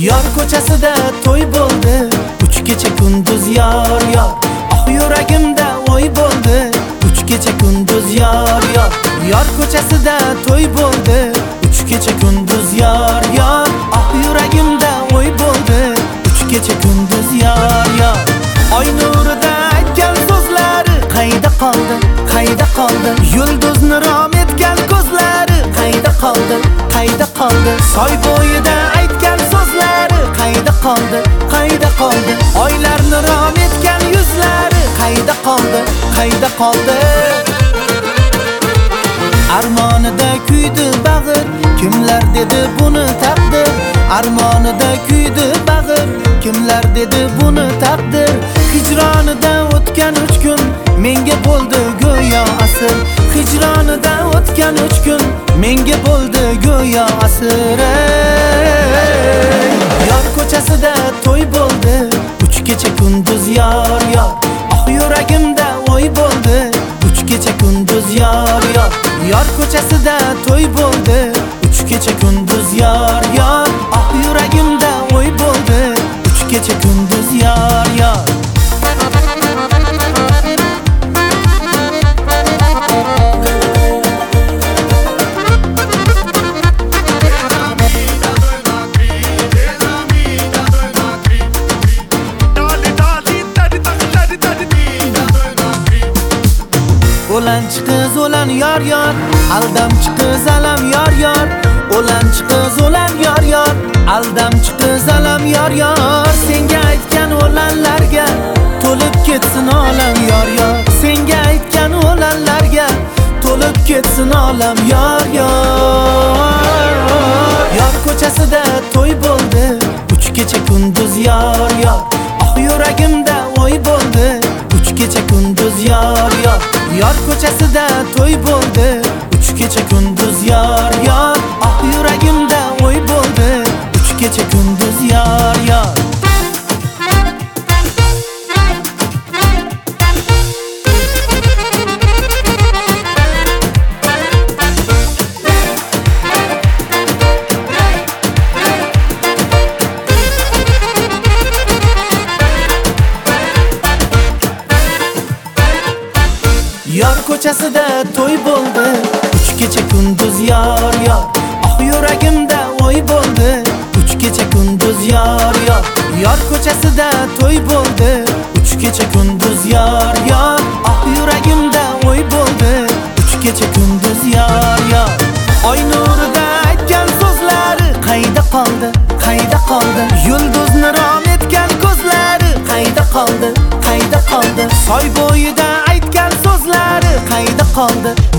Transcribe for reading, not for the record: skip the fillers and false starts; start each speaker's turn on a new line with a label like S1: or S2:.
S1: Yor ko'chasida to'y bo'ldi, 3 kecha kunduz yor yor. Ah yuragimda o'y bo'ldi, 3 kecha kunduz yor yor. Yor ko'chasida to'y bo'ldi, 3 kecha kunduz yor yor. Ah yuragimda o'y bo'ldi, 3 kecha kunduz yor yor. Oy nurida aytgan so'zlari qayda qoldi, qayda qoldi? Yulduzni rom etgan ko'zlari qayda qoldi, qayda qoldi? Soy bo'yida aytgan so'zlari qayda qoldi, qayda qoldi? Oylarni rom etgan yuzlari qayda qoldi, qayda qoldi? Armonida kuydi bag'ir, kimlar dedi buni taqdir? Armonida kuydi bag'ir, kimlar dedi buni taqdir? Hijronida o'tgan 3 kun menga bo'ldi go'yo asr. Hijronida o'tgan 3 kun menga bo'ldi go'yo asr. Yor ko'chasida to'y bo'ldi, 3 kecha kunduz yor yor. Ah yuragimda o'y bo'ldi, 3 kecha kunduz yor yor. Yor ko'chasida to'y bo'ldi, 3 kecha kunduz yor yor. Ah yuragimda o'y bo'ldi, 3 kecha kunduz yor yor. O'lanchi qiz o'lan yor yor, aldamchi qiz alam yor yor. O'lanchi qiz o'lan yor yor, aldamchi qiz alam yor yor. Senga aytgan o'lanlarga to'lib ketsin olam yor yor. Senga aytgan o'lanlarga to'lib ketsin olam yor yor. Yor ko'chasida to'y bo'ldi, 3 kecha kunduz yor yor. Ah yuragimda o'y bo'ldi, 3 kecha kunduz yor yor. Yor ko'chasida to'y bo'ldi, 3 kecha kunduz yor yor. Ah yuragimda o'y bo'ldi, 3 kecha kunduz yor yor. Yor ko'chasida to'y bo'ldi, 3 kecha kunduz yor yor. Ah yuragimda o'y bo'ldi, 3 kecha kunduz yor yor. Yor ko'chasida to'y bo'ldi, 3 kecha kunduz yor yor. Ah yuragimda o'y bo'ldi, 3 kecha kunduz yor yor. Oy nurida aytgan so'zlari qayda qoldi, qayda qoldi? Yulduzni rom etgan ko'zlari qayda qoldi, qayda qoldi? Soy bo'yida aytgan so'zlari qayda qoldi,